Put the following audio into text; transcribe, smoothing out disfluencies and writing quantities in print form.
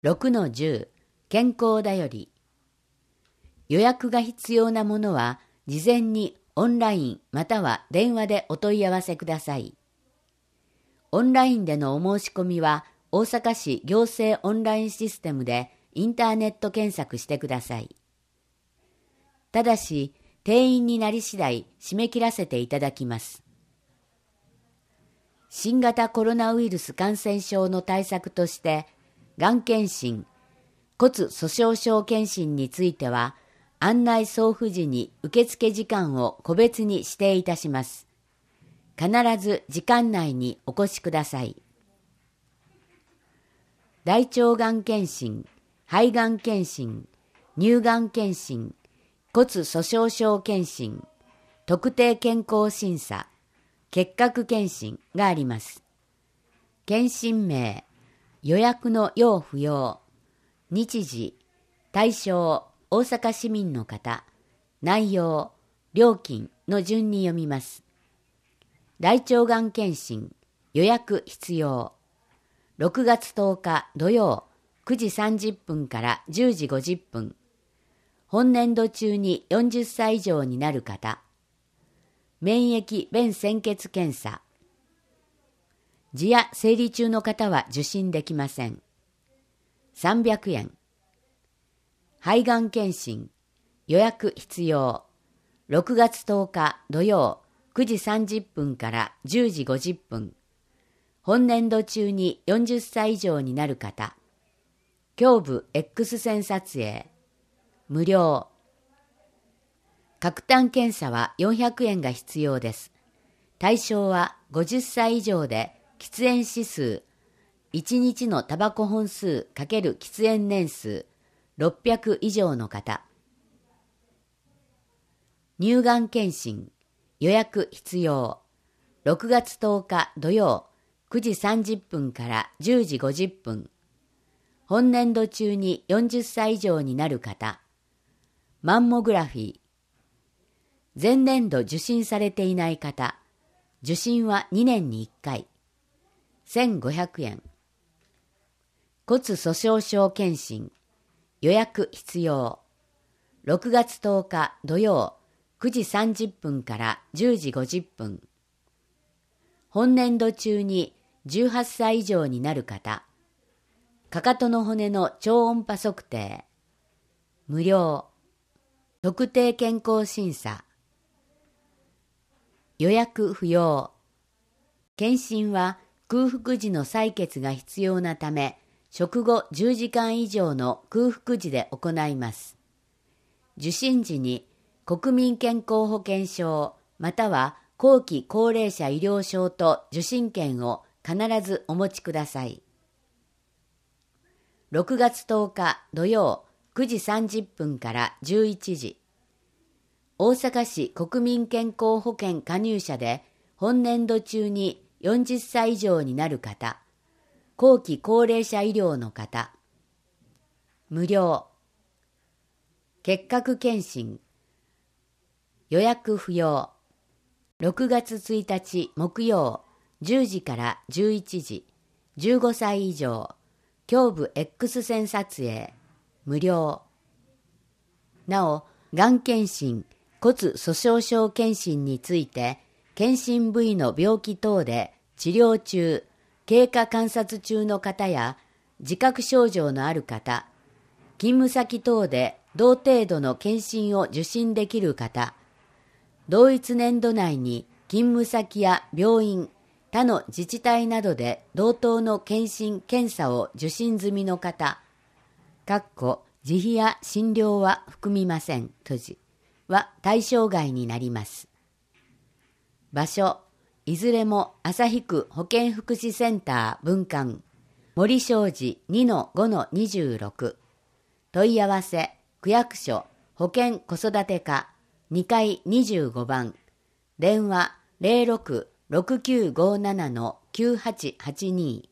6-10 健康だより。予約が必要なものは事前にオンラインまたは電話でお問い合わせください。オンラインでのお申し込みは大阪市行政オンラインシステムでインターネット検索してください。ただし定員になり次第締め切らせていただきます。新型コロナウイルス感染症の対策としてがん検診、骨粗しょう症検診については案内送付時に受付時間を個別に指定いたします。必ず時間内にお越しください。大腸がん検診、肺がん検診、乳がん検診、骨粗しょう症検診、特定健康審査、結核検診があります。検診名、予約の要不要、日時、対象、大阪市民の方、内容、料金の順に読みます。大腸がん検診、予約必要。6月10日土曜9時30分から10時50分。本年度中に40歳以上になる方。免疫便潜血検査。痔や生理中の方は受診できません。300円。肺がん検診、予約必要。6月10日土曜9時30分から10時50分。本年度中に40歳以上になる方。胸部 X 線撮影。無料。角炭検査は400円が必要です。対象は50歳以上で喫煙指数、1日のタバコ本数×喫煙年数600以上の方。乳がん検診、予約必要。6月10日土曜9時30分から10時50分。本年度中に40歳以上になる方。マンモグラフィー。前年度受診されていない方。受診は2年に1回。1500円。骨粗しょう症検診、予約必要。6月10日土曜9時30分から10時50分。本年度中に18歳以上になる方。かかとの骨の超音波測定。無料。特定健康審査。予約不要。検診は空腹時の採血が必要なため、食後10時間以上の空腹時で行います。受診時に国民健康保険証または後期高齢者医療証と受診券を必ずお持ちください。6月10日土曜9時30分から11時。大阪市国民健康保険加入者で本年度中に40歳以上になる方。後期高齢者医療の方。無料。結核検診。予約不要。6月1日木曜10時から11時。15歳以上。胸部 X 線撮影。無料。なお、がん検診、骨粗しょう症検診について、検診部位の病気等で治療中、経過観察中の方や自覚症状のある方、勤務先等で同程度の検診を受診できる方、同一年度内に勤務先や病院、他の自治体などで同等の検診・検査を受診済みの方、自費や診療は含みません、は対象外になります。場所、いずれも旭区保健福祉センター分館、森商事 2-5-26。問い合わせ、区役所、保健子育て課、2階25番。電話 06-6957-9882。